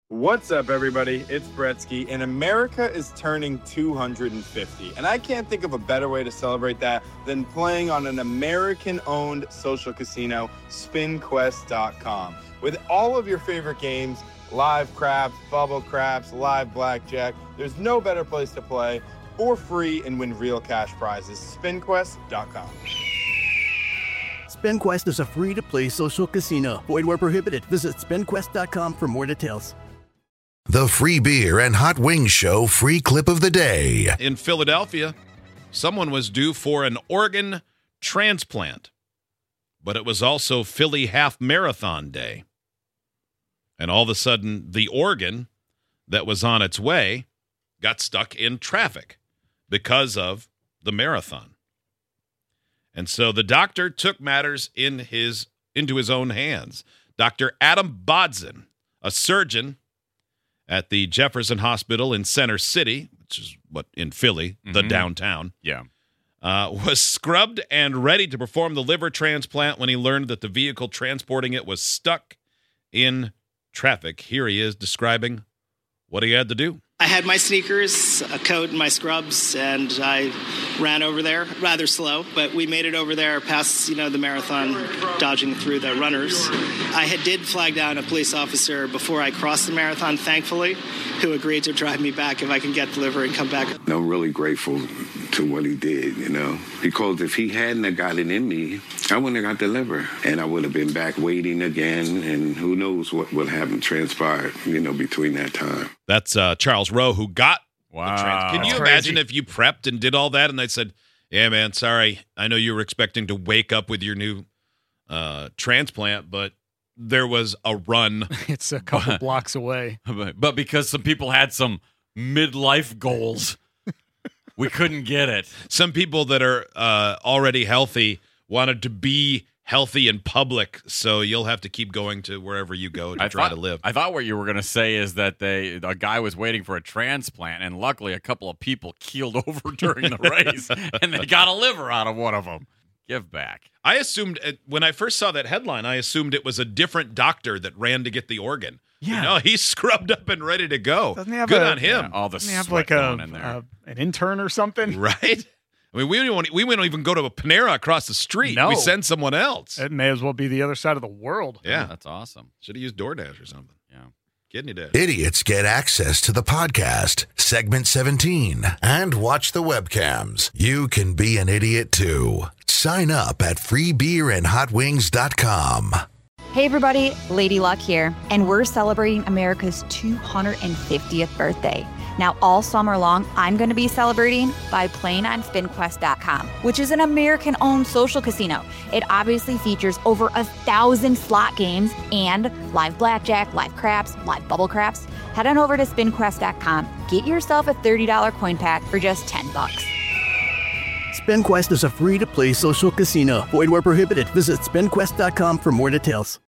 What's up, everybody? It's Bretsky, and America is turning 250. And I can't think of a better way to celebrate that than playing on an American-owned social casino, SpinQuest.com. With all of your favorite games, live craps, bubble craps, live blackjack, there's no better place to play for free and win real cash prizes. SpinQuest.com. SpinQuest is a free-to-play social casino. Void where prohibited. Visit SpinQuest.com for more details. The Free Beer and Hot Wings Show free clip of the day. In Philadelphia, someone was due for an organ transplant, but it was also Philly Half Marathon Day. And all of a sudden, the organ that was on its way got stuck in traffic because of the marathon. And so the doctor took matters into his own hands. Dr. Adam Bodzin, a surgeon at the Jefferson Hospital in Center City, which is in Philly, the downtown. Yeah. Was scrubbed and ready to perform the liver transplant when he learned that the vehicle transporting it was stuck in traffic. Here he is describing what he had to do. I had my sneakers, a coat, and my scrubs, and I ran over there rather slow, but we made it over there past, the marathon, dodging through the runners. I did flag down a police officer before I crossed the marathon, thankfully, who agreed to drive me back if I can get the liver and come back. I'm really grateful to what he did, because if he hadn't have gotten in me, I wouldn't have got the liver, and I would have been back waiting again, and who knows what would have transpired, between that time. That's Charles Rowe, who got wow. the transplant. Can you imagine if you prepped and did all that and they said, yeah, man, sorry, I know you were expecting to wake up with your new transplant, but there was a run. It's a couple blocks away. But because some people had some midlife goals, we couldn't get it. Some people that are already healthy wanted to be healthy in public, so you'll have to keep going to wherever you go to try to live. I thought what you were going to say is that a guy was waiting for a transplant, and luckily a couple of people keeled over during the race, and they got a liver out of one of them. Give back. I assumed, when I first saw that headline, I assumed it was a different doctor that ran to get the organ. Yeah. He's scrubbed up and ready to go. Doesn't he have Good on him. Yeah, all the doesn't he have sweat going in there. An intern or something? Right? I mean, we don't even go to a Panera across the street. No. We send someone else. It may as well be the other side of the world. Yeah. That's awesome. Should have used DoorDash or something. Yeah. Kidney Dash. Idiots get access to the podcast, segment 17, and watch the webcams. You can be an idiot too. Sign up at freebeerandhotwings.com. Hey everybody, Lady Luck here, and we're celebrating America's 250th birthday. Now, all summer long, I'm going to be celebrating by playing on SpinQuest.com, which is an American-owned social casino. It obviously features over 1,000 slot games and live blackjack, live craps, live bubble craps. Head on over to SpinQuest.com. Get yourself a $30 coin pack for just $10. SpinQuest is a free-to-play social casino. Void where prohibited. Visit SpinQuest.com for more details.